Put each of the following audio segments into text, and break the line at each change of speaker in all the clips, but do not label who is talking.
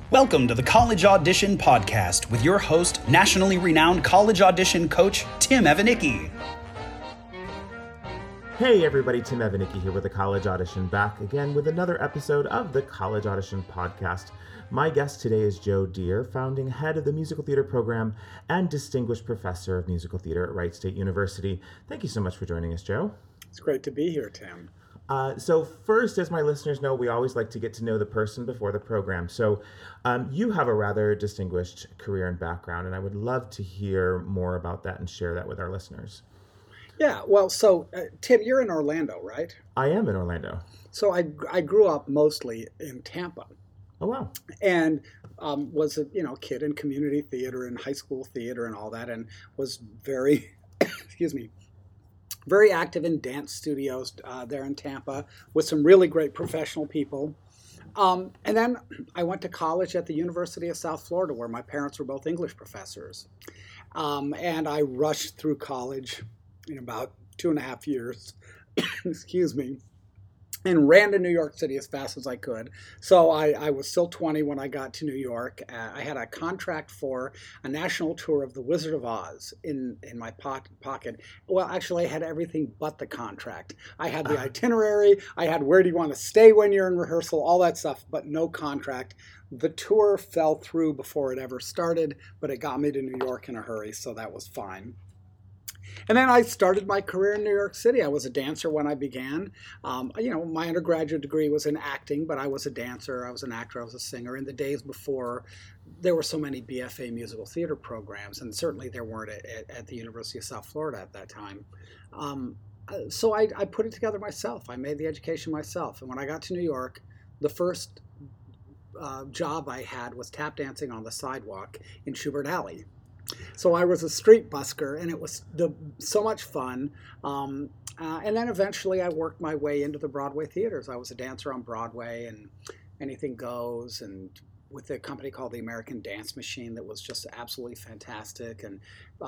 Welcome to the College Audition Podcast with your host, nationally renowned college audition coach, Tim Evanicki.
Hey everybody, Tim Evanicki here with the College Audition, back again with another episode of the College Audition Podcast. My guest today is Joe Deere, founding head of the musical theater program and distinguished professor of musical theater at Wright State University. Thank you so much for joining us, Joe.
It's great to be here, Tim.
So first, as my listeners know, we always like to get to know the person before the program. So you have a rather distinguished career and background, and I would love to hear more about that and share that with our listeners.
Yeah, well, Tim, you're in Orlando, right?
I am in Orlando.
So I grew up mostly in Tampa.
Oh, wow.
And was a kid in community theater and high school theater and all that, and was very, very active in dance studios there in Tampa with some really great professional people. And then I went to college at the University of South Florida, where my parents were both English professors. And I rushed through college in about 2.5 years, and ran to New York City as fast as I could. So I was still 20 when I got to New York. I had a contract for a national tour of The Wizard of Oz in my pocket. Well, actually, I had everything but the contract. I had the itinerary. I had where do you want to stay when you're in rehearsal, all that stuff, but no contract. The tour fell through before it ever started, but it got me to New York in a hurry, so that was fine. And then I started my career in New York City. I was a dancer when I began. My undergraduate degree was in acting, but I was a dancer, I was an actor, I was a singer. In the days before, there were so many BFA musical theater programs, and certainly there weren't at the University of South Florida at that time. So I put it together myself. I made the education myself. And when I got to New York, the first job I had was tap dancing on the sidewalk in Schubert Alley. So I was a street busker, and it was so much fun. And then eventually I worked my way into the Broadway theaters. I was a dancer on Broadway and Anything Goes, and with a company called the American Dance Machine that was just absolutely fantastic, and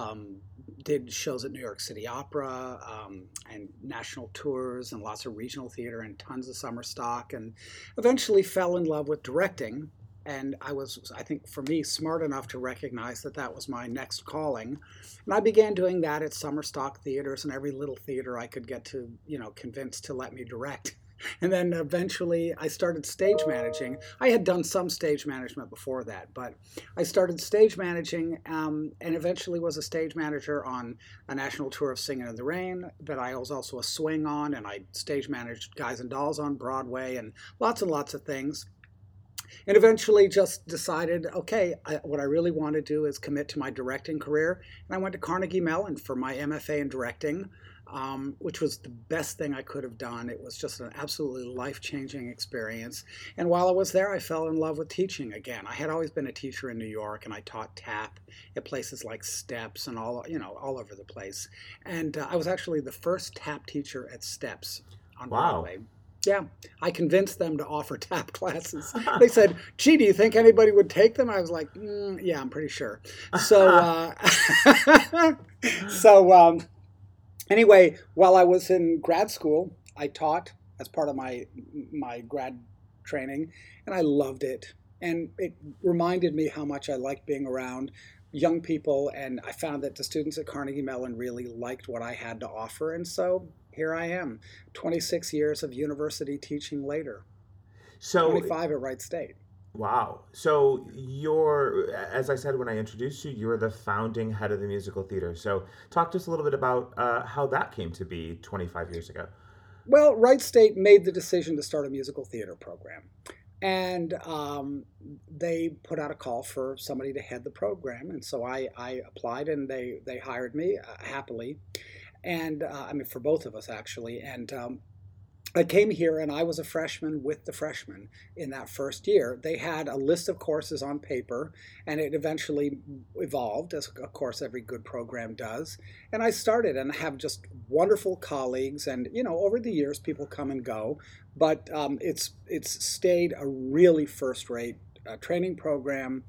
did shows at New York City Opera and national tours and lots of regional theater and tons of summer stock, and eventually fell in love with directing. And I was, I think, for me, smart enough to recognize that that was my next calling. And I began doing that at summer stock theaters and every little theater I could get to, convince to let me direct. And then eventually I started stage managing. I had done some stage management before that, but I started stage managing and eventually was a stage manager on a national tour of Singin' in the Rain that I was also a swing on, and I stage managed Guys and Dolls on Broadway and lots of things. And eventually just decided, okay, what I really want to do is commit to my directing career. And I went to Carnegie Mellon for my MFA in directing, which was the best thing I could have done. It was just an absolutely life-changing experience. And while I was there, I fell in love with teaching again. I had always been a teacher in New York, and I taught tap at places like Steps and all over the place. And I was actually the first tap teacher at Steps on Broadway. Yeah, I convinced them to offer tap classes. They said, gee, do you think anybody would take them? I was like, yeah, I'm pretty sure. So, anyway, while I was in grad school, I taught as part of my grad training, and I loved it. And it reminded me how much I liked being around young people, and I found that the students at Carnegie Mellon really liked what I had to offer, and so here I am, 26 years of university teaching later. So 25 at Wright State.
Wow. So you're, as I said when I introduced you, you're the founding head of the musical theater. So talk to us a little bit about how that came to be 25 years ago.
Well, Wright State made the decision to start a musical theater program. And they put out a call for somebody to head the program. And so I applied, and they hired me happily. And for both of us, actually. And I came here, and I was a freshman with the freshmen in that first year. They had a list of courses on paper, and it eventually evolved, as of course every good program does. And I started, and have just wonderful colleagues. And over the years, people come and go, but it's stayed a really first-rate training program.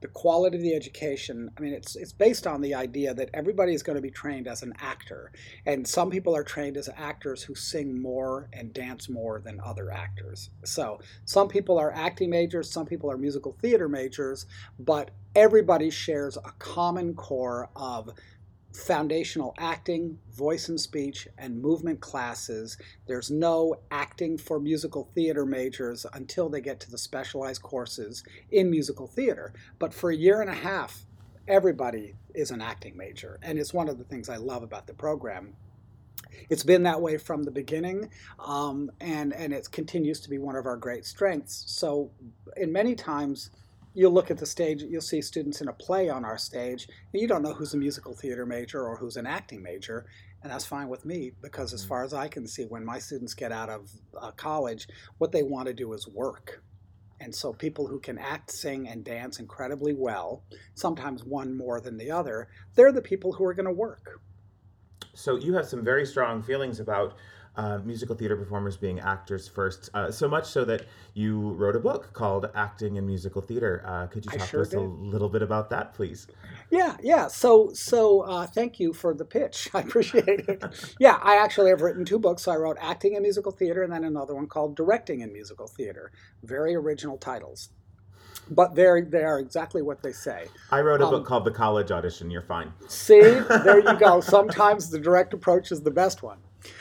the quality of the education, I mean, it's based on the idea that everybody is going to be trained as an actor. And some people are trained as actors who sing more and dance more than other actors. So some people are acting majors, some people are musical theater majors, but everybody shares a common core of foundational acting, voice and speech, and movement classes. There's no acting for musical theater majors until they get to the specialized courses in musical theater. But for a year and a half, everybody is an acting major. And it's one of the things I love about the program. It's been that way from the beginning, and it continues to be one of our great strengths. So in many times, you'll look at the stage, you'll see students in a play on our stage, and you don't know who's a musical theater major or who's an acting major, and that's fine with me, because as far as I can see, when my students get out of college, what they want to do is work. And so people who can act, sing, and dance incredibly well, sometimes one more than the other, they're the people who are going to work.
So you have some very strong feelings about musical theater performers being actors first, so much so that you wrote a book called Acting in Musical Theater. Could you talk to us a little bit about that, please?
Yeah. So thank you for the pitch. I appreciate it. Yeah, I actually have written 2 books. So I wrote Acting in Musical Theater and then another one called Directing in Musical Theater. Very original titles. But they are exactly what they say.
I wrote a book called The College Audition. You're fine.
See, there you go. Sometimes the direct approach is the best one.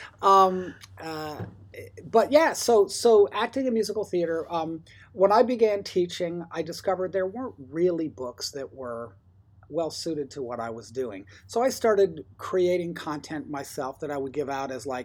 But yeah, so acting in musical theater. When I began teaching, I discovered there weren't really books that were well suited to what I was doing. So I started creating content myself that I would give out as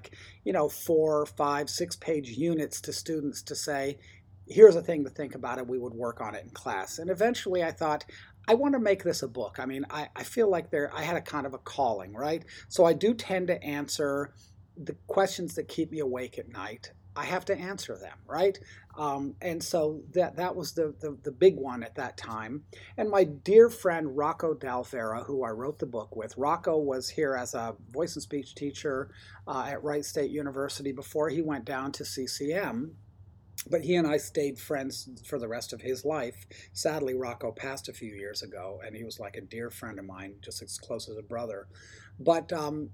4, 5, 6 page units to students to say, here's a thing to think about, and we would work on it in class. And eventually I thought, I want to make this a book. I mean, I feel like I had a kind of a calling, right? So I do tend to answer the questions that keep me awake at night. I have to answer them, right? And so that was the big one at that time. And my dear friend Rocco Dalvera, who I wrote the book with, Rocco was here as a voice and speech teacher at Wright State University before he went down to CCM. But he and I stayed friends for the rest of his life. Sadly, Rocco passed a few years ago, and he was like a dear friend of mine, just as close as a brother. But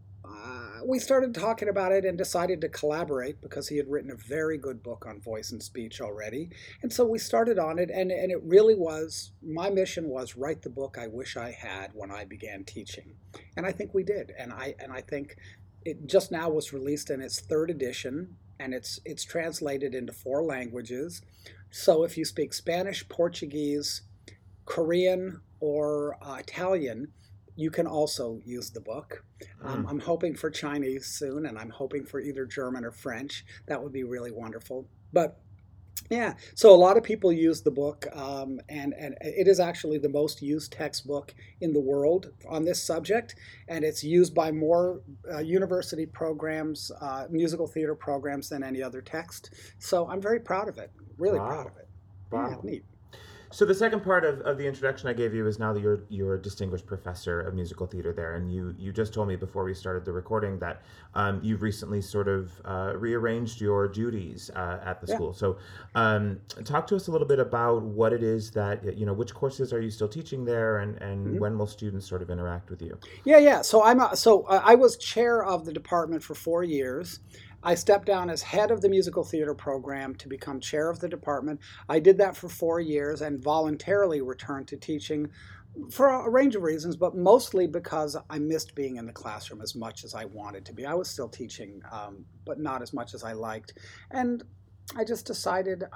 we started talking about it and decided to collaborate because he had written a very good book on voice and speech already. And so we started on it, and it really was, my mission was write the book I wish I had when I began teaching. And I think we did. And I think it just now was released in its 3rd edition. And it's translated into 4 languages. So if you speak Spanish, Portuguese, Korean, or Italian, you can also use the book. I'm hoping for Chinese soon, and I'm hoping for either German or French. That would be really wonderful. But yeah, so a lot of people use the book, and it is actually the most used textbook in the world on this subject, and it's used by more university programs, musical theater programs than any other text. So I'm very proud of it, really proud of it.
Wow.
Yeah, neat.
So the second part of the introduction I gave you is now that you're a distinguished professor of musical theater there, and you just told me before we started the recording that you've recently sort of rearranged your duties at the school. So talk to us a little bit about what it is that, which courses are you still teaching there, and when will students sort of interact with you?
Yeah. So I was chair of the department for 4 years. I stepped down as head of the musical theater program to become chair of the department. I did that for 4 years and voluntarily returned to teaching for a range of reasons, but mostly because I missed being in the classroom as much as I wanted to be. I was still teaching, but not as much as I liked. And I just decided,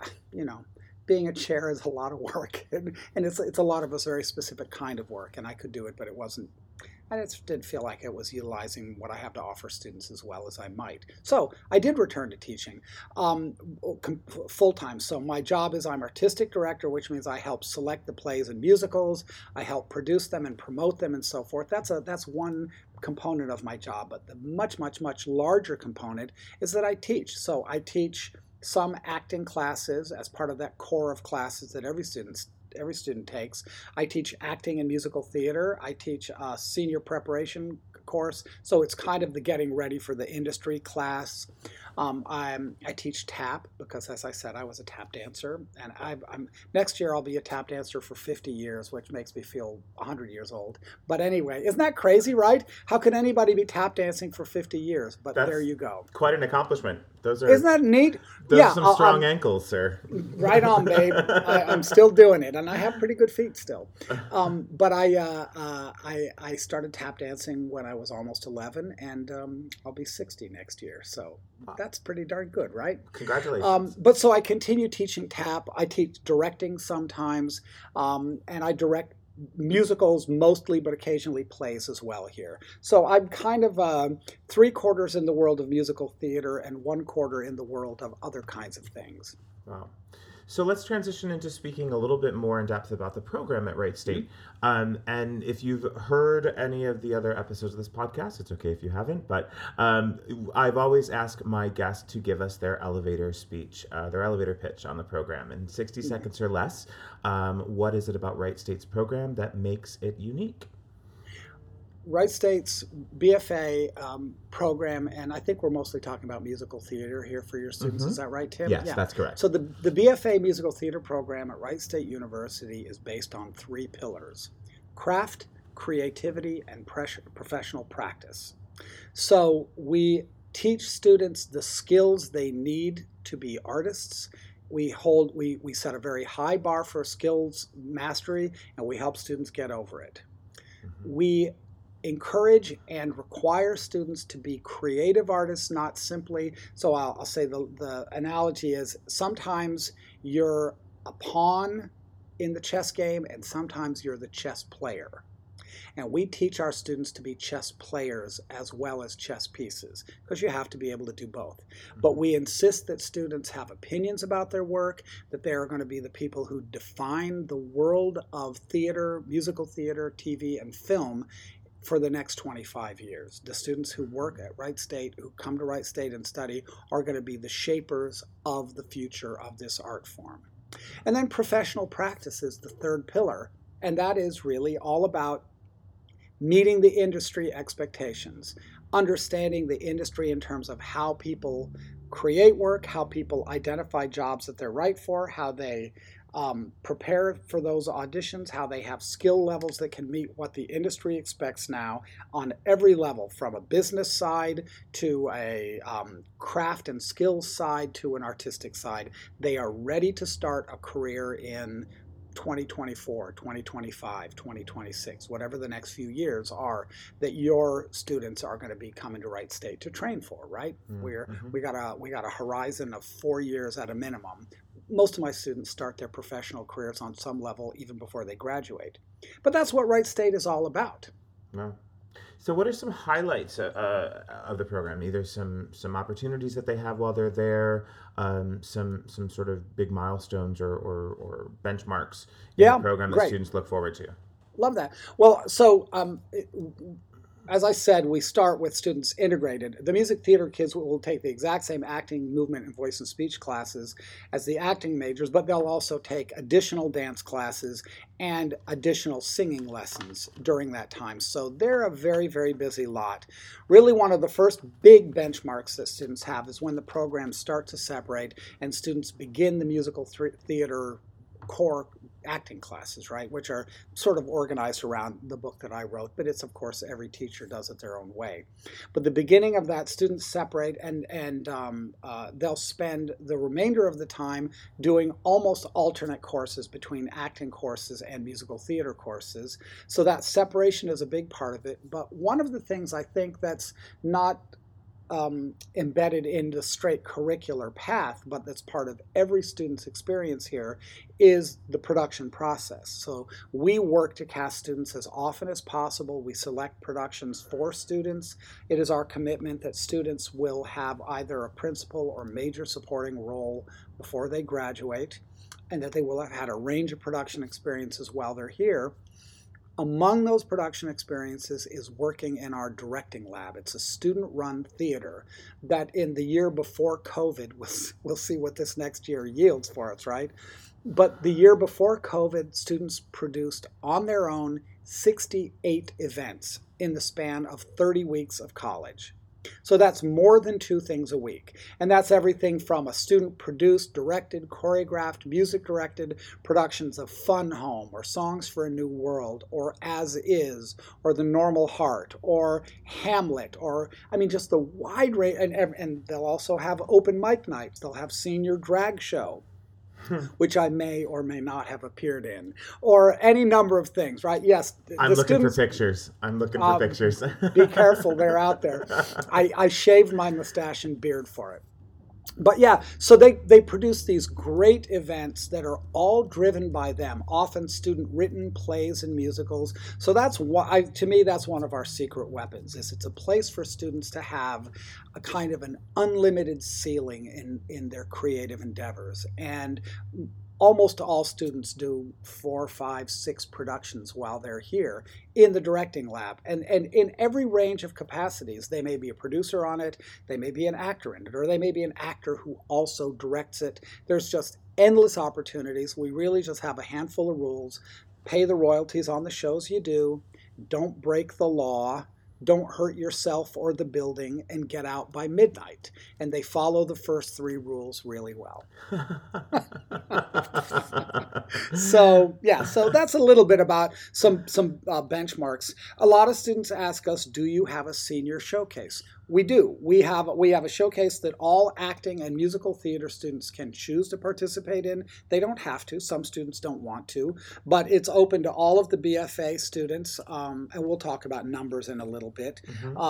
being a chair is a lot of work, and it's a lot of a very specific kind of work, and I could do it, but it wasn't. I just didn't feel like it was utilizing what I have to offer students as well as I might. So I did return to teaching full-time. So my job is I'm artistic director, which means I help select the plays and musicals. I help produce them and promote them and so forth. That's one component of my job. But the much, much, much larger component is that I teach. So I teach some acting classes as part of that core of classes that every student takes. I teach acting and musical theater. I teach a senior preparation course, so it's kind of the getting ready for the industry class. I teach tap because, as I said, I was a tap dancer, and next year I'll be a tap dancer for 50 years, which makes me feel 100 years old. But anyway, isn't that crazy, right? How can anybody be tap dancing for 50 years? But there you go.
Quite an accomplishment.
Isn't that neat?
Those are some strong ankles, sir.
Right on, babe. I'm still doing it, and I have pretty good feet still. But I started tap dancing when I was almost 11, and I'll be 60 next year. So that's pretty darn good, right?
Congratulations.
But so I continue teaching tap. I teach directing sometimes, and I direct musicals mostly, but occasionally plays as well here. So I'm kind of 3/4 in the world of musical theater and 1/4 in the world of other kinds of things.
Wow. So let's transition into speaking a little bit more in depth about the program at Wright State. And if you've heard any of the other episodes of this podcast, it's okay if you haven't, but I've always asked my guests to give us their elevator speech, their elevator pitch on the program in 60 seconds or less. What is it about Wright State's program that makes it unique?
Wright State's BFA program, and I think we're mostly talking about musical theater here for your students. Is that right, Tim?
Yes, that's correct.
So the BFA musical theater program at Wright State University is based on 3 pillars: craft, creativity, and professional practice. So we teach students the skills they need to be artists. We set a very high bar for skills mastery, and we help students get over it. We encourage and require students to be creative artists, not simply, so I'll say the analogy is sometimes you're a pawn in the chess game and sometimes you're the chess player. And we teach our students to be chess players as well as chess pieces, because you have to be able to do both. But we insist that students have opinions about their work, that they are going to be the people who define the world of theater, musical theater, TV, and film for the next 25 years. The students who work at Wright State, who come to Wright State and study, are going to be the shapers of the future of this art form. And then professional practice is the 3rd pillar, and that is really all about meeting the industry expectations, understanding the industry in terms of how people create work, how people identify jobs that they're right for, how they prepare for those auditions, how they have skill levels that can meet what the industry expects now on every level, from a business side to a craft and skills side to an artistic side. They are ready to start a career in 2024, 2025, 2026, whatever the next few years are that your students are going to be coming to Wright State to train for, right? We got a horizon of 4 years at a minimum. Most of my students start their professional careers on some level even before they graduate. But that's what Wright State is all about.
Wow. So what are some highlights of the program? Either some opportunities that they have while they're there, some sort of big milestones or benchmarks in the program that students look forward to.
Love that. Well, so as I said, we start with students integrated. The music theater kids will take the exact same acting, movement, and voice and speech classes as the acting majors, but they'll also take additional dance classes and additional singing lessons during that time. So they're a very, very busy lot. Really, one of the first big benchmarks that students have is when the programs start to separate and students begin the musical theater core acting classes, right, which are sort of organized around the book that I wrote, but it's, of course, every teacher does it their own way. But the beginning of that, students separate and they'll spend the remainder of the time doing almost alternate courses between acting courses and musical theater courses. So that separation is a big part of it. But one of the things I think that's not embedded in the straight curricular path, but that's part of every student's experience here, is the production process. So we work to cast students as often as possible. We select productions for students. It is our commitment that students will have either a principal or major supporting role before they graduate, and that they will have had a range of production experiences while they're here. Among those production experiences is working in our directing lab. It's a student-run theater that in the year before COVID, we'll see what this next year yields for us, right? But the year before COVID, students produced on their own 68 events in the span of 30 weeks of college. So that's more than 2 things a week. And that's everything from a student-produced, directed, choreographed, music-directed productions of Fun Home or Songs for a New World or As Is or The Normal Heart or Hamlet or, I mean, just the wide range. And they'll also have open mic nights. They'll have senior drag show, which I may or may not have appeared in, or any number of things, right? Yes.
I'm looking for pictures. I'm looking for pictures.
Be careful, they're out there. I shaved my mustache and beard for it. But yeah, so they produce these great events that are all driven by them, often student-written plays and musicals. So that's why, to me, that's one of our secret weapons. Is it's a place for students to have a kind of an unlimited ceiling in their creative endeavors. And almost all students do 4, 5, 6 productions while they're here in the directing lab. And in every range of capacities. They may be a producer on it, they may be an actor in it, or they may be an actor who also directs it. There's just endless opportunities. We really just have a handful of rules. Pay the royalties on the shows you do. Don't break the law. Don't hurt yourself or the building, and get out by midnight. And they follow the first 3 rules really well. So that's a little bit about some benchmarks. A lot of students ask us, do you have a senior showcase? We do. We have a showcase that all acting and musical theater students can choose to participate in. They don't have to. Some students don't want to, but it's open to all of the BFA students, and we'll talk about numbers in a little bit.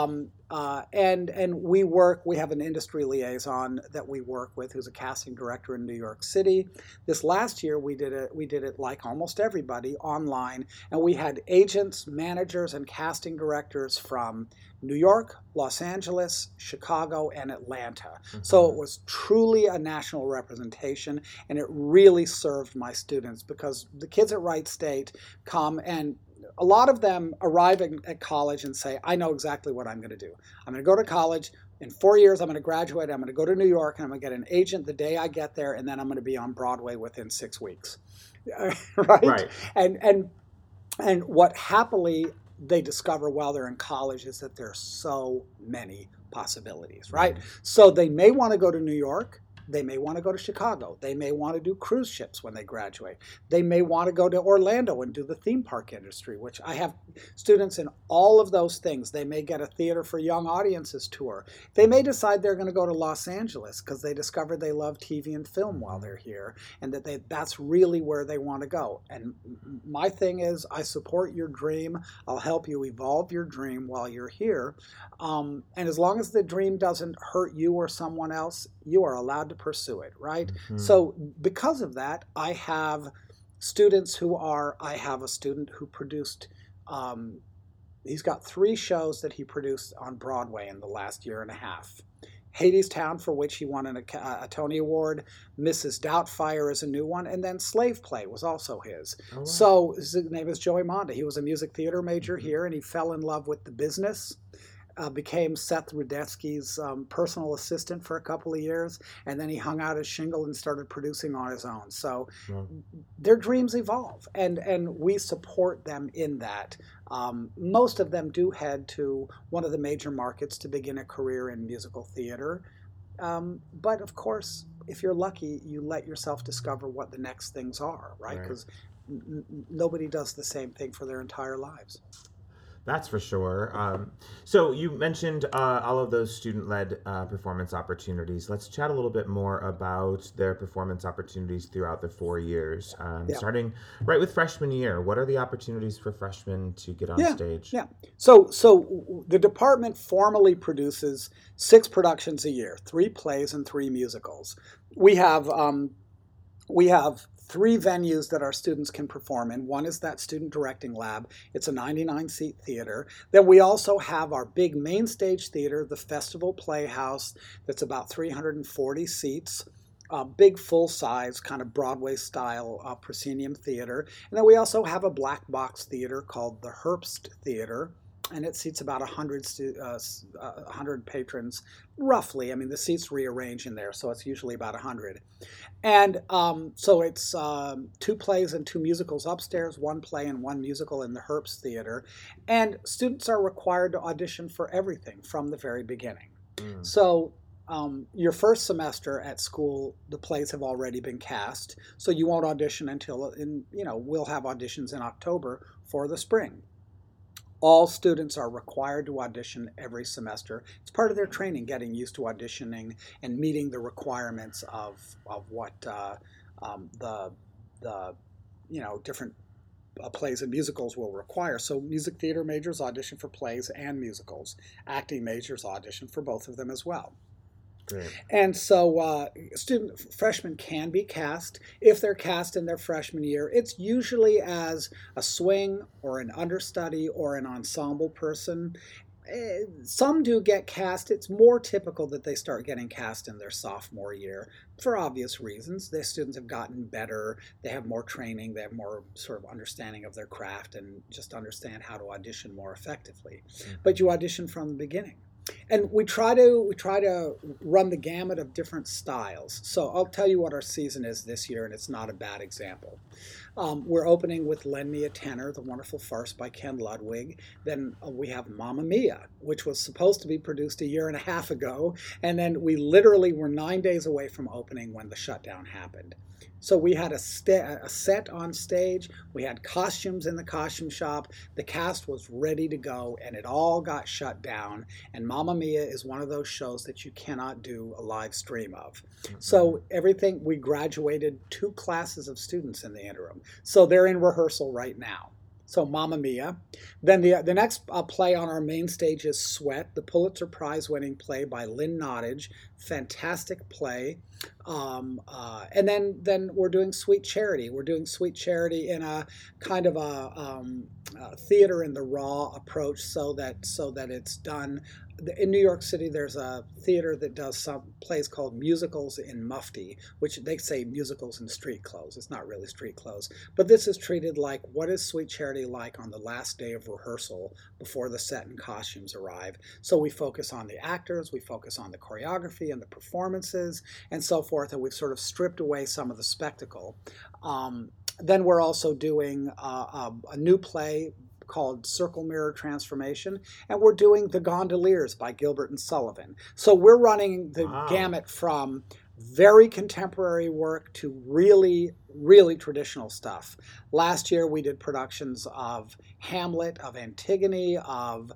And we have an industry liaison that we work with, who's a casting director in New York City. This last year we did it like almost everybody, online, and we had agents, managers, and casting directors from New York, Los Angeles, Chicago, and Atlanta. So it was truly a national representation, and it really served my students, because the kids at Wright State come, and a lot of them arrive at college and say, I know exactly what I'm going to do. I'm going to go to college. In 4 years, I'm going to graduate. I'm going to go to New York, and I'm going to get an agent the day I get there, and then I'm going to be on Broadway within 6 weeks. Right? And what happily they discover while they're in college is that there are so many possibilities, right? So they may want to go to New York. They may want to go to Chicago. They may want to do cruise ships when they graduate. They may want to go to Orlando and do the theme park industry, which I have students in all of those things. They may get a Theater for Young Audiences tour. They may decide they're going to go to Los Angeles because they discovered they love TV and film while they're here, and that's really where they want to go. And my thing is, I support your dream. I'll help you evolve your dream while you're here. And as long as the dream doesn't hurt you or someone else, you are allowed to pursue it, right? So because of that, I have students I have a student who produced, he's got 3 shows that he produced on Broadway in the last year and a half. Hadestown, for which he won a Tony Award. Mrs. Doubtfire is a new one. And then Slave Play was also his. Oh, wow. So his name is Joey Monda. He was a music theater major here, and he fell in love with the business. Became Seth Rudetsky's personal assistant for a couple of years, and then he hung out his shingle and started producing on his own. So their dreams evolve, and we support them in that. Most of them do head to one of the major markets to begin a career in musical theater. But of course, if you're lucky, you let yourself discover what the next things are, right? Because nobody does the same thing for their entire lives.
That's for sure. So you mentioned all of those student-led performance opportunities. Let's chat a little bit more about their performance opportunities throughout the 4 years, starting right with freshman year. What are the opportunities for freshmen to get on stage?
So the department formally produces 6 productions a year, 3 plays and 3 musicals. We have 3 venues that our students can perform in. One is that student directing lab. It's a 99-seat theater. Then we also have our big main stage theater, the Festival Playhouse, that's about 340 seats. Big full-size kind of Broadway-style proscenium theater. And then we also have a black box theater called the Herbst Theater. and it seats about 100 patrons, roughly. I mean, the seats rearrange in there, so it's usually about 100. And so it's 2 plays and 2 musicals upstairs, 1 play and 1 musical in the Herbst Theater. And students are required to audition for everything from the very beginning. So your first semester at school, the plays have already been cast, so you won't audition until, we'll have auditions in October for the spring. All students are required to audition every semester. It's part of their training, getting used to auditioning and meeting the requirements of what the different plays and musicals will require. So music theater majors audition for plays and musicals. Acting majors audition for both of them as well.
Great.
And so freshmen can be cast. If they're cast in their freshman year, it's usually as a swing or an understudy or an ensemble person. Some do get cast. It's more typical that they start getting cast in their sophomore year for obvious reasons. The students have gotten better. They have more training. They have more sort of understanding of their craft and just understand how to audition more effectively. But you audition from the beginning. And we try to run the gamut of different styles. So I'll tell you what our season is this year, and it's not a bad example. We're opening with Lend Me a Tenor, the wonderful farce by Ken Ludwig. Then we have Mamma Mia, which was supposed to be produced 1.5 years ago, and then we literally were 9 days away from opening when the shutdown happened. So we had a set on stage, we had costumes in the costume shop, the cast was ready to go, and it all got shut down. And Mamma Mia is one of those shows that you cannot do a live stream of. So we graduated 2 classes of students in the interim. So they're in rehearsal right now. So Mamma Mia. Then the next play on our main stage is Sweat, the Pulitzer Prize winning play by Lynn Nottage. Fantastic play. And then we're doing Sweet Charity. We're doing Sweet Charity in a kind of a theater in the raw approach, so that it's done. In New York City, there's a theater that does some plays called musicals in mufti, which they say musicals in street clothes. It's not really street clothes. But this is treated like, what is Sweet Charity like on the last day of rehearsal before the set and costumes arrive? So we focus on the actors, we focus on the choreography and the performances and so forth, and we've sort of stripped away some of the spectacle. Then we're also doing a new play called Circle Mirror Transformation, and we're doing The Gondoliers by Gilbert and Sullivan. So we're running the gamut from very contemporary work to really, really traditional stuff. Last year we did productions of Hamlet, of Antigone, of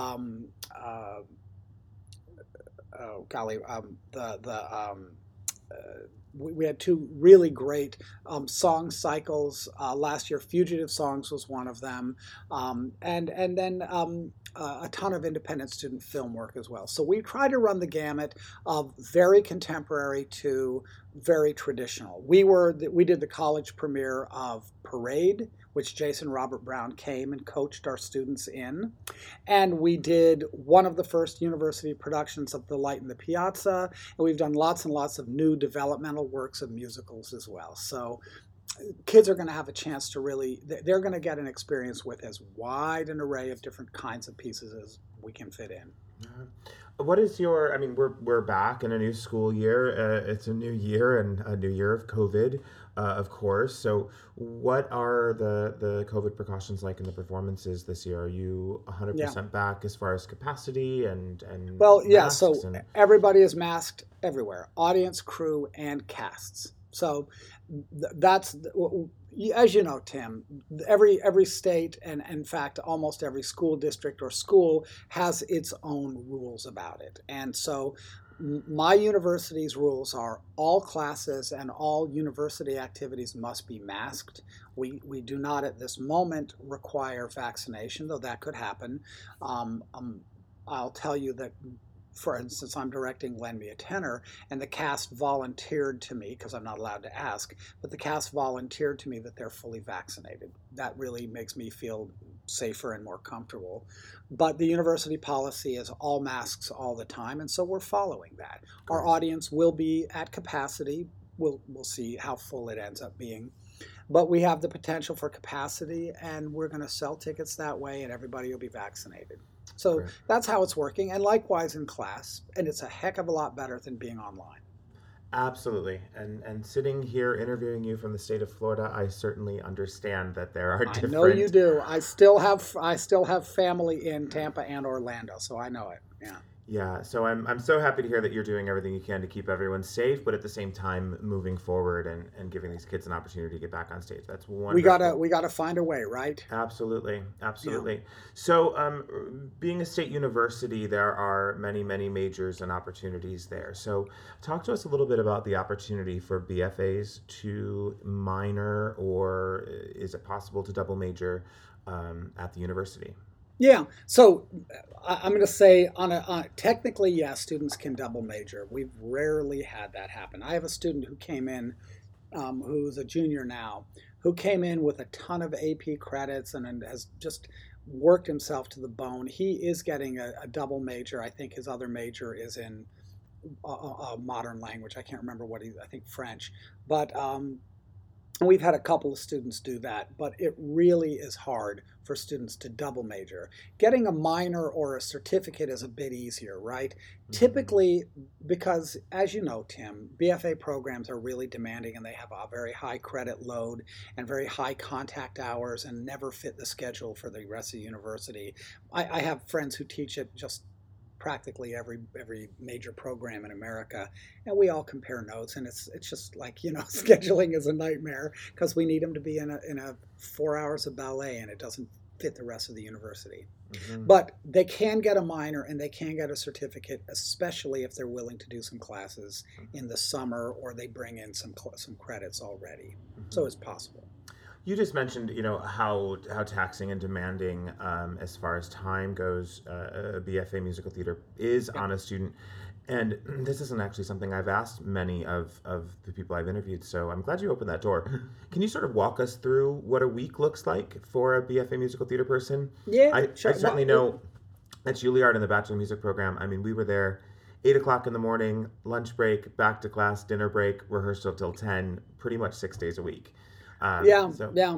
we had 2 really great song cycles last year. Fugitive Songs was one of them, and then a ton of independent student film work as well. So we try to run the gamut of very contemporary to very traditional. We did the college premiere of Parade, which Jason Robert Brown came and coached our students in. And we did one of the first university productions of The Light in the Piazza. And we've done lots and lots of new developmental works of musicals as well. So kids are going to have a chance to they're going to get an experience with as wide an array of different kinds of pieces as we can fit in.
What is we're back in a new school year. It's a new year and a new year of COVID, of course. So what are the COVID precautions like in the performances this year? Are you 100% back as far as capacity and
Well, yeah, so everybody is masked everywhere, audience, crew, and casts. So that's, as you know, Tim, every state and in fact almost every school district or school has its own rules about it. And so my university's rules are all classes and all university activities must be masked. We do not at this moment require vaccination, though that could happen. I'll tell you that, for instance, I'm directing Lend Me a Tenor, and the cast volunteered to me, because I'm not allowed to ask, but the cast volunteered to me that they're fully vaccinated. That really makes me feel safer and more comfortable. But the university policy is all masks all the time, and so we're following that. Our audience will be at capacity. We'll see how full it ends up being. but we have the potential for capacity, and we're going to sell tickets that way, and everybody will be vaccinated. So
Right.
that's how it's working, and likewise in class, and it's a heck of a lot better than being online.
Absolutely. And sitting here interviewing you from the state of Florida, I certainly understand that there are
I know you
different.
do. I still have family in Tampa and Orlando, so I know it. Yeah.
Yeah, so I'm so happy to hear that you're doing everything you can to keep everyone safe, but at the same time moving forward and giving these kids an opportunity to get back on stage. That's wonderful.
We gotta find a way, right?
Absolutely,
Yeah.
absolutely. So, being a state university, there are many, many majors and opportunities there. So, talk to us a little bit about the opportunity for BFAs to minor, or is it possible to double major at the university?
Yeah. So I'm going to say technically, yes, students can double major. We've rarely had that happen. I have a student who came in, who's a junior now, who came in with a ton of AP credits and has just worked himself to the bone. He is getting a double major. I think his other major is in a modern language. I can't remember I think French. But and we've had a couple of students do that, but it really is hard for students to double major. Getting a minor or a certificate is a bit easier, right? Typically, because as you know, Tim, BFA programs are really demanding and they have a very high credit load and very high contact hours and never fit the schedule for the rest of the university. I have friends who teach at just practically every major program in America, and we all compare notes, and it's just like, scheduling is a nightmare because we need them to be in a 4 hours of ballet, and it doesn't fit the rest of the university.
Mm-hmm.
But they can get a minor and they can get a certificate, especially if they're willing to do some classes in the summer or they bring in some credits already.
Mm-hmm.
So it's possible.
You just mentioned, how taxing and demanding, as far as time goes, a BFA musical theater is on a student. And this isn't actually something I've asked many of the people I've interviewed, so I'm glad you opened that door. Can you sort of walk us through what a week looks like for a BFA musical theater person?
Yeah,
I certainly know at Juilliard in the Bachelor of Music program, I mean, we were there 8 o'clock in the morning, lunch break, back to class, dinner break, rehearsal till 10, pretty much 6 days a week.
Yeah.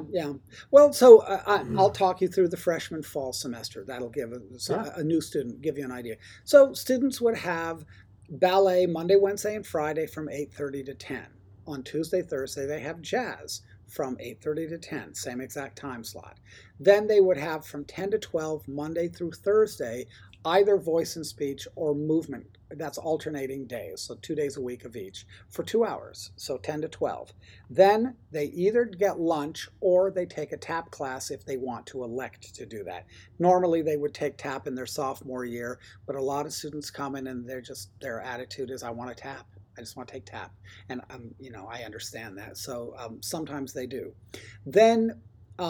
Well, so I'll talk you through the freshman fall semester. That'll give a new student, give you an idea. So students would have ballet Monday, Wednesday, and Friday from 8:30 to 10. On Tuesday, Thursday, they have jazz from 8:30 to 10, same exact time slot. Then they would have from 10 to 12, Monday through Thursday, either voice and speech or movement. That's alternating days, so 2 days a week of each for 2 hours, so 10 to 12. Then they either get lunch or they take a tap class if they want to elect to do that. Normally they would take tap in their sophomore year, but a lot of students come in and their attitude is, I want to tap. I just want to take tap. And I understand that. So sometimes they do. Then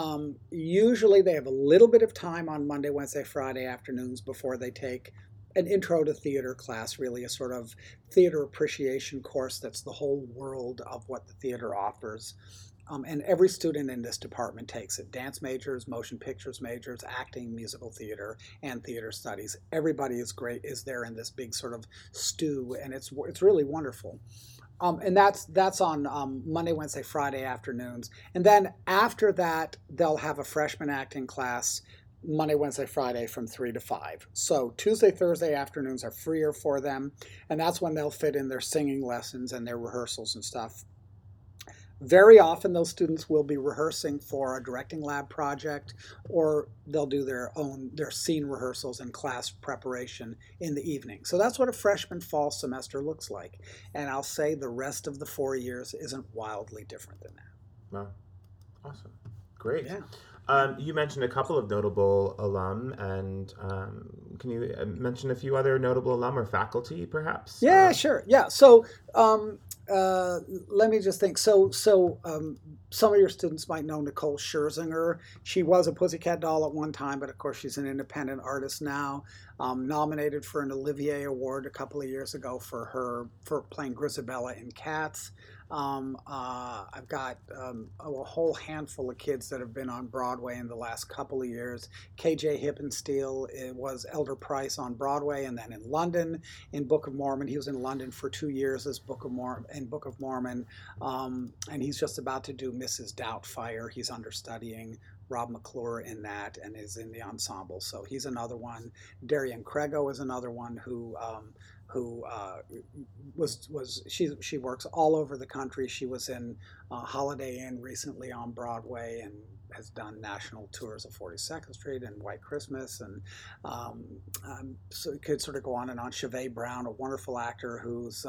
usually they have a little bit of time on Monday, Wednesday, Friday afternoons before they take an intro to theater class, really a sort of theater appreciation course that's the whole world of what the theater offers. And every student in this department takes it. Dance majors, motion pictures majors, acting, musical theater, and theater studies. Everybody is there in this big sort of stew, and it's really wonderful. And that's on Monday, Wednesday, Friday afternoons. And then after that, they'll have a freshman acting class Monday, Wednesday, Friday from 3 to 5. So Tuesday, Thursday afternoons are freer for them, and that's when they'll fit in their singing lessons and their rehearsals and stuff. Very often those students will be rehearsing for a directing lab project, or they'll do their scene rehearsals and class preparation in the evening. So that's what a freshman fall semester looks like. And I'll say the rest of the 4 years isn't wildly different than that.
Wow. Awesome. Great.
Yeah.
You mentioned a couple of notable alum, and can you mention a few other notable alum or faculty, perhaps?
Yeah, sure. Yeah. So let me just think. So some of your students might know Nicole Scherzinger. She was a Pussycat Doll at one time, but of course she's an independent artist now. nominated for an Olivier Award a couple of years ago for playing Grisabella in Cats. I've got a whole handful of kids that have been on Broadway in the last couple of years. KJ Hippensteel was Elder Price on Broadway, and then in London in Book of Mormon. He was in London for 2 years as Book of Mormon, and he's just about to do Mrs. Doubtfire. He's understudying Rob McClure in that and is in the ensemble. So he's another one. Darian Crego is another one who she works all over the country. She was in Holiday Inn recently on Broadway and has done national tours of 42nd Street and White Christmas, and so it could sort of go on and on. Chevet Brown, a wonderful actor who's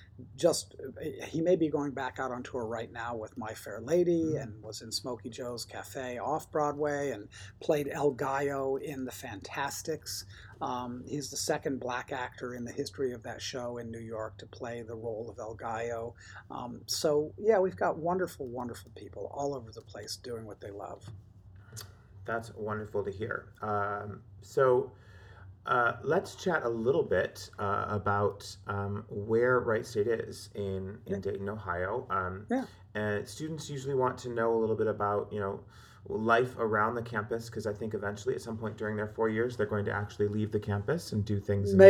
he may be going back out on tour right now with My Fair Lady, and was in Smokey Joe's Cafe off Broadway and played El Gallo in The Fantastics. He's the second black actor in the history of that show in New York to play the role of El Gallo. So yeah, we've got wonderful, wonderful people all over the place doing what they love.
That's wonderful to hear. So let's chat a little bit about where Wright State is in Dayton, Ohio. And students usually want to know a little bit about, life around the campus, because I think eventually at some point during their 4 years, they're going to actually leave the campus and do things in the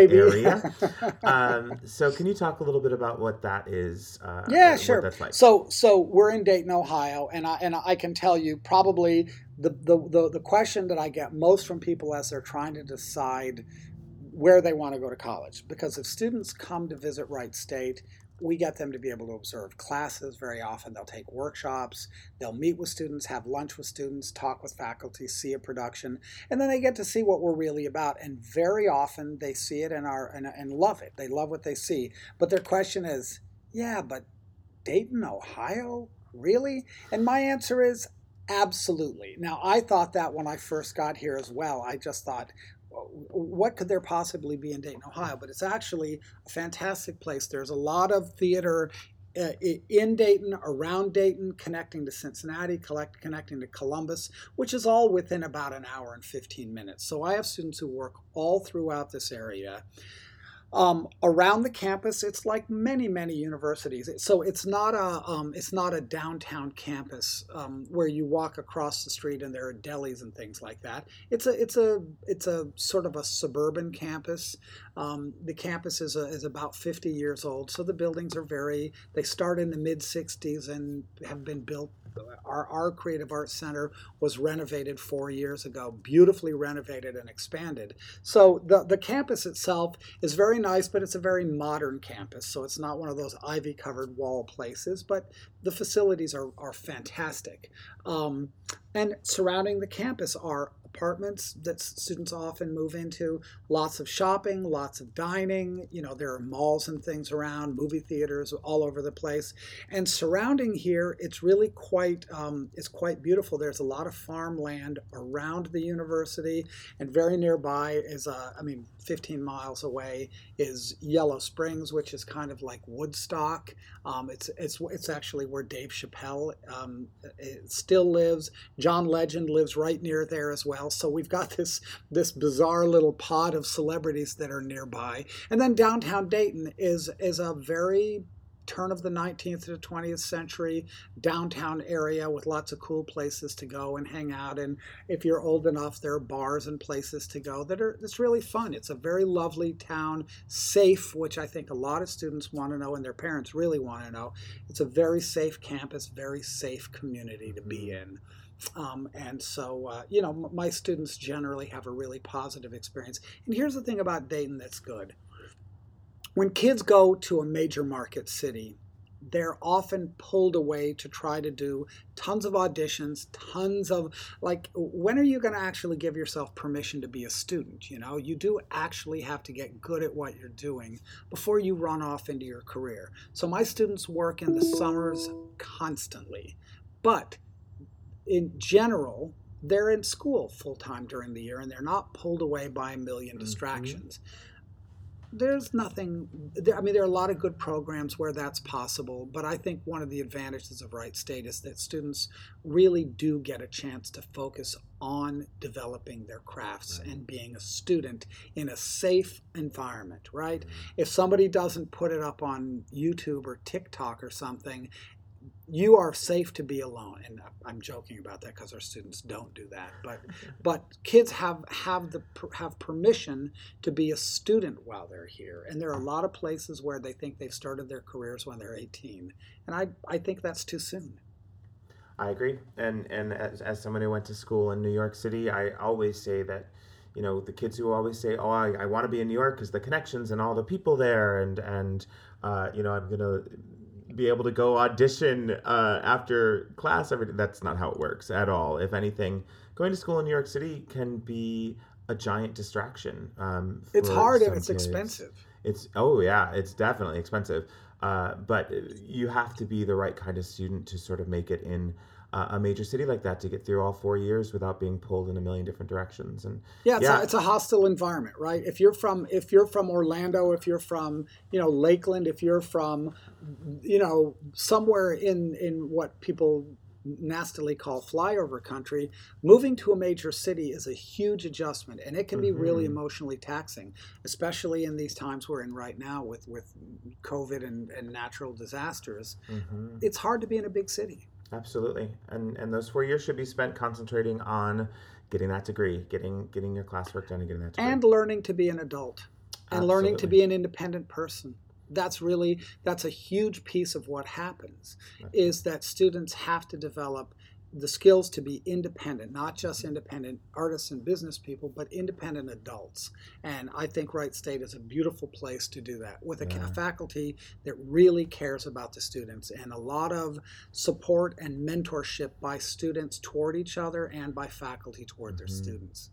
area. So can you talk a little bit about what that is?
Sure.
What that's like?
So we're in Dayton, Ohio, and I can tell you probably the question that I get most from people as they're trying to decide where they want to go to college, because if students come to visit Wright State, we get them to be able to observe classes very often. They'll take workshops, they'll meet with students, have lunch with students, talk with faculty, see a production, and then they get to see what we're really about. And very often they see it and love it. They love what they see. But their question is, yeah, but Dayton, Ohio? Really? And my answer is absolutely. Now, I thought that when I first got here as well. I just thought, what could there possibly be in Dayton, Ohio? But it's actually a fantastic place. There's a lot of theater in Dayton, around Dayton, connecting to Cincinnati, connecting to Columbus, which is all within about an hour and 15 minutes. So I have students who work all throughout this area. Around the campus, it's like many, many universities. So it's not a downtown campus where you walk across the street and there are delis and things like that. It's a sort of a suburban campus. The campus is about 50 years old, so the buildings they start in the mid 60s and have been built. Our Creative Arts Center was renovated 4 years ago, beautifully renovated and expanded. So the campus itself is very nice, but it's a very modern campus. So it's not one of those ivy-covered wall places, but the facilities are fantastic. And surrounding the campus are apartments that students often move into, lots of shopping, lots of dining. There are malls and things around, movie theaters all over the place. And surrounding here, it's really quite beautiful. There's a lot of farmland around the university, and very nearby is 15 miles away is Yellow Springs, which is kind of like Woodstock. It's actually where Dave Chappelle still lives. John Legend lives right near there as well. So we've got this bizarre little pod of celebrities that are nearby. And then downtown Dayton is a very turn of the 19th to the 20th century downtown area with lots of cool places to go and hang out. And if you're old enough, there are bars and places to go it's really fun. It's a very lovely town, safe, which I think a lot of students want to know and their parents really want to know. It's a very safe campus, very safe community to be in. And so, my students generally have a really positive experience. And here's the thing about Dayton that's good. When kids go to a major market city, they're often pulled away to try to do tons of auditions, tons of, when are you going to actually give yourself permission to be a student? You do actually have to get good at what you're doing before you run off into your career. So my students work in the summers constantly, but in general, they're in school full-time during the year, and they're not pulled away by a million distractions. There's nothing. I mean, there are a lot of good programs where that's possible, but I think one of the advantages of Wright State is that students really do get a chance to focus on developing their crafts
Right.
and being a student in a safe environment, right?
Mhm.
If somebody doesn't put it up on YouTube or TikTok or something, you are safe to be alone. And I'm joking about that because our students don't do that, but kids have permission to be a student while they're here. And there are a lot of places where they think they've started their careers when they're 18, and I think that's too soon.
I agree. And as someone who went to school in New York City, I always say that, the kids who always say, "Oh, I want to be in New York because the connections and all the people there, and I'm gonna be able to go audition after class." That's not how it works at all. If anything, going to school in New York City can be a giant distraction
It's
for
hard and
some
it's
kids.
expensive.
Oh yeah, it's definitely expensive. But you have to be the right kind of student to sort of make it in a major city like that, to get through all 4 years without being pulled in a million different directions. And
Yeah,
yeah,
it's a hostile environment, right? If you're from Orlando, if you're from Lakeland, if you're from somewhere in what people nastily call flyover country, moving to a major city is a huge adjustment, and it can be really
mhm,
emotionally taxing, especially in these times we're in right now with COVID and natural disasters.
mhm,
It's hard to be in a big city.
absolutely. And those 4 years should be spent concentrating on getting that degree, getting your classwork done, and getting that degree.
And learning to be an adult and learning to
Absolutely.
be an independent person. That's a huge piece of what happens, is that students have to develop the skills to be independent, not just independent artists and business people, but independent adults. And I think Wright State is a beautiful place to do that, with a
Yeah.
faculty that really cares about the students, and a lot of support and mentorship by students toward each other and by faculty toward their
Mhm.
students.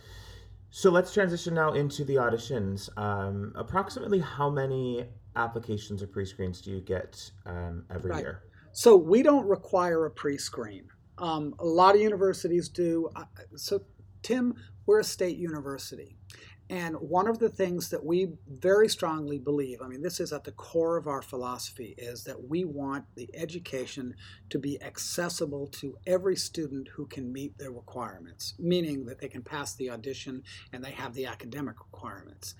So let's transition now into the auditions. Approximately how many applications or pre-screens do you get every
Right.
year?
So we don't require a pre-screen. A lot of universities do. So, Tim, we're a state university. And one of the things that we very strongly believe, I mean, this is at the core of our philosophy, is that we want the education to be accessible to every student who can meet their requirements, meaning that they can pass the audition and they have the academic requirements.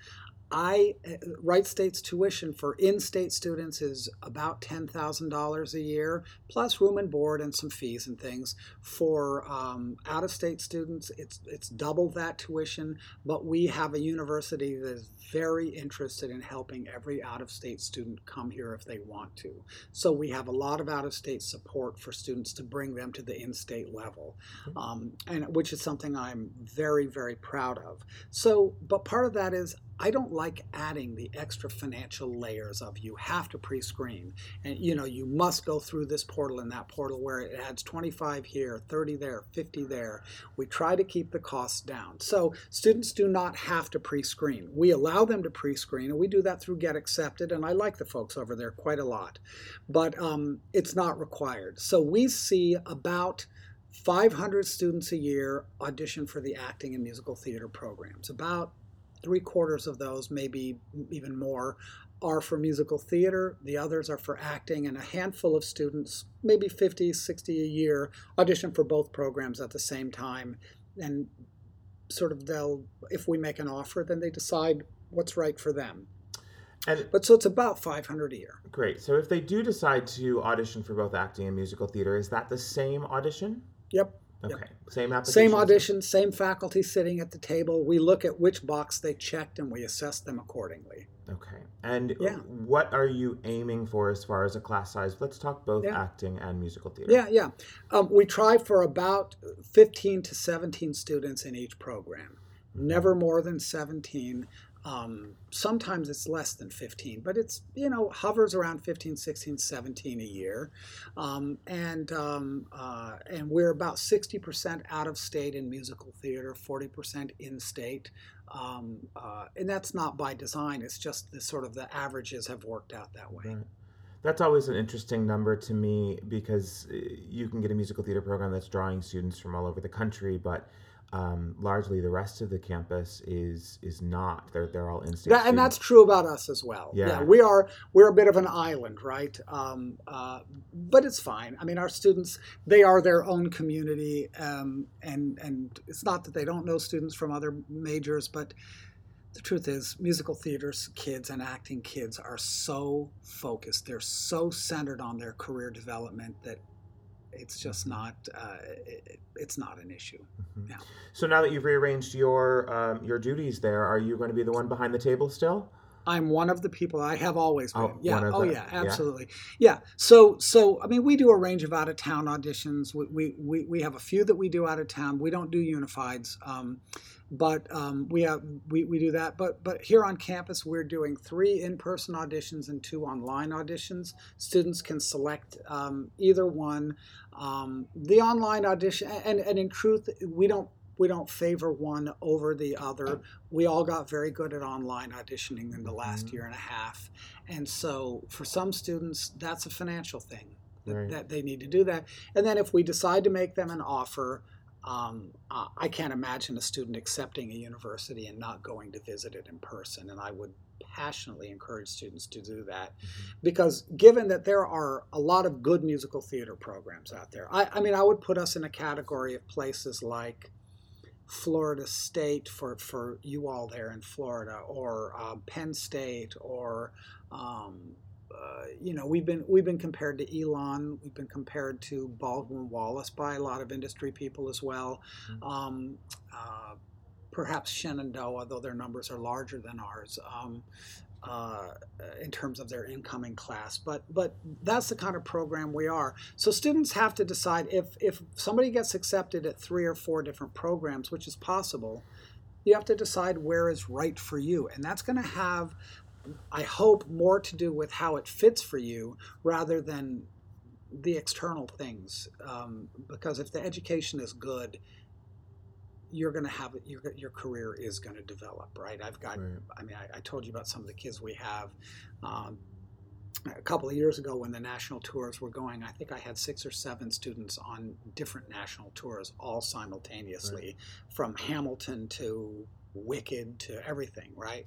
Wright State's tuition for in-state students is about $10,000 a year, plus room and board and some fees and things. For out-of-state students, it's double that tuition. But we have a university that is very interested in helping every out-of-state student come here if they want to. So we have a lot of out-of-state support for students to bring them to the in-state level, and which is something I'm very, very proud of. So, but part of that is I don't like adding the extra financial layers of you have to pre-screen, and you must go through this portal and that portal where it adds 25 here, 30 there, 50 there. We try to keep the costs down. So students do not have to pre-screen. We allow them to pre-screen, and we do that through Get Accepted, and I like the folks over there quite a lot, but it's not required. So we see about 500 students a year audition for the acting and musical theater programs. About 3/4 of those, maybe even more, are for musical theater. The others are for acting, and a handful of students, maybe 50, 60 a year, audition for both programs at the same time. And sort of if we make an offer, then they decide what's right for them.
And
But so it's about 500 a year.
great. So if they do decide to audition for both acting and musical theater, is that the same audition?
Yep.
Okay. Same application?
Same audition, same faculty sitting at the table. We look at which box they checked and we assess them accordingly.
Okay. And
Yeah.
what are you aiming for as far as a class size? Let's talk both
Yeah.
acting and musical theater.
Yeah. We try for about 15 to 17 students in each program. Never more than 17. Sometimes it's less than 15, but it's, hovers around 15, 16, 17 a year. And we're about 60% out of state in musical theater, 40% in state. And that's not by design. It's just the averages have worked out that way.
Right. That's always an interesting number to me, because you can get a musical theater program that's drawing students from all over the country, but largely the rest of the campus is not. They're all in-state
And that's true about us as well.
Yeah.
We're a bit of an island, right? But it's fine. I mean, our students, they are their own community, and it's not that they don't know students from other majors, but the truth is, musical theater kids and acting kids are so focused. They're so centered on their career development that it's just not. It's not an issue.
Mm-hmm.
Yeah.
So now that you've rearranged your duties there, are you going to be the one behind the table still?
I'm one of the people. I have always been. Yeah. Absolutely.
Yeah.
So I mean, we do a range of out of town auditions. We have a few that we do out of town. We don't do unifieds, but we do that. But here on campus, we're doing 3 in-person auditions and 2 online auditions. Students can select either one. The online audition, and in truth, we don't favor one over the other. We all got very good at online auditioning in the last year and a half. And so for some students, that's a financial thing, that they need to do that. And then if we decide to make them an offer, I can't imagine a student accepting a university and not going to visit it in person. And I would passionately encourage students to do that, because given that there are a lot of good musical theater programs out there, I mean, I would put us in a category of places like Florida State for you all there in Florida, or Penn State, or we've been compared to Elon, we've been compared to Baldwin Wallace by a lot of industry people as well. Perhaps Shenandoah, though their numbers are larger than ours. In terms of their incoming class, but that's the kind of program we are. So students have to decide if somebody gets accepted at 3 or 4 different programs, which is possible. You have to decide where is right for you, and that's going to have, I hope, more to do with how it fits for you rather than the external things. Because if the education is good, you're going to have your career is going to develop, right? I mean, I told you about some of the kids we have. A couple of years ago when the national tours were going, I think I had 6 or 7 students on different national tours all simultaneously, from Hamilton to Wicked to everything, right?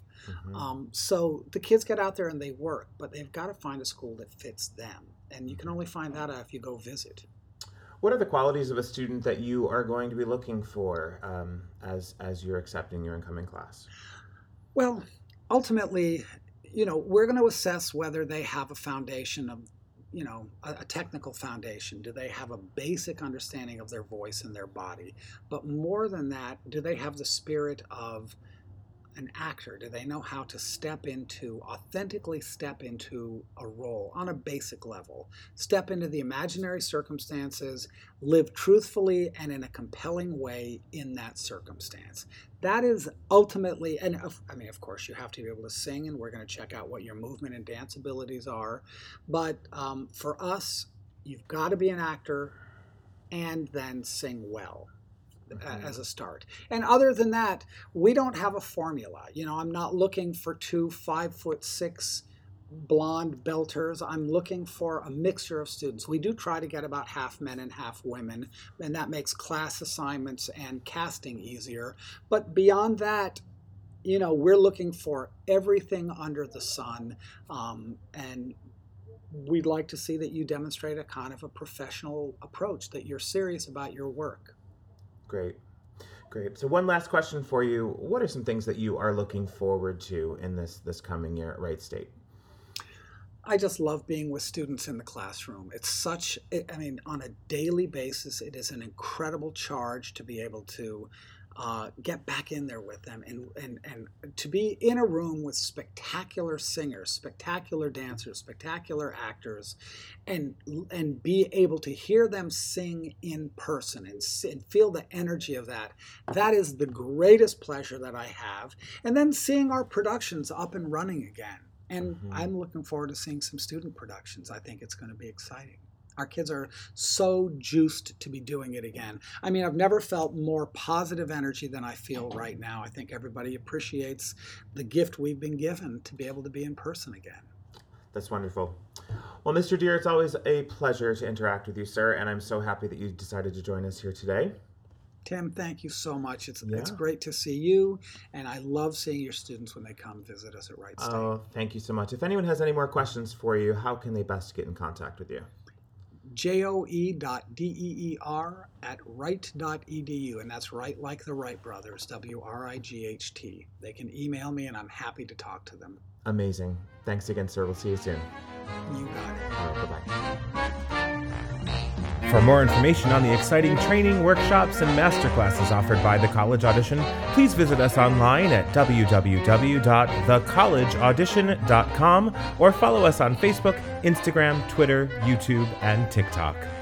So the kids get out there and they work, but they've got to find a school that fits them. And you can only find that out if you go visit.
What are the qualities of a student that you are going to be looking for as you're accepting your incoming class?
Well, ultimately, we're going to assess whether they have a foundation of, a technical foundation. Do they have a basic understanding of their voice and their body? But more than that, do they have the spirit of an actor? Do they know how to authentically step into a role on a basic level? Step into the imaginary circumstances, live truthfully and in a compelling way in that circumstance. That is ultimately, and I mean, of course, you have to be able to sing, and we're going to check out what your movement and dance abilities are. But for us, you've got to be an actor and then sing well. As a start. And other than that, we don't have a formula. I'm not looking for 2 5'6" blonde belters. I'm looking for a mixture of students. We do try to get about half men and half women, and that makes class assignments and casting easier. But beyond that, we're looking for everything under the sun, and we'd like to see that you demonstrate a kind of a professional approach, that you're serious about your work.
Great. So one last question for you. What are some things that you are looking forward to in this coming year at Wright State?
I just love being with students in the classroom. On a daily basis, it is an incredible charge to be able to get back in there with them and to be in a room with spectacular singers, spectacular dancers, spectacular actors, and be able to hear them sing in person and feel the energy of that. That is the greatest pleasure that I have. And then seeing our productions up and running again. And I'm looking forward to seeing some student productions. I think it's going to be exciting. Our kids are so juiced to be doing it again. I mean, I've never felt more positive energy than I feel right now. I think everybody appreciates the gift we've been given to be able to be in person again.
That's wonderful. Well, Mr. Deer, it's always a pleasure to interact with you, sir, and I'm so happy that you decided to join us here today.
Tim, thank you so much. It's great to see you, and I love seeing your students when they come visit us at Wright State.
Oh, thank you so much. If anyone has any more questions for you, how can they best get in contact with you?
joe.deer@wright.edu, and that's Wright like the Wright brothers, WRIGHT. They can email me, and I'm happy to talk to them.
Amazing. Thanks again, sir. We'll see you soon.
You got it.
All right, bye-bye.
For more information on the exciting training, workshops, and masterclasses offered by The College Audition, please visit us online at www.thecollegeaudition.com or follow us on Facebook, Instagram, Twitter, YouTube, and TikTok.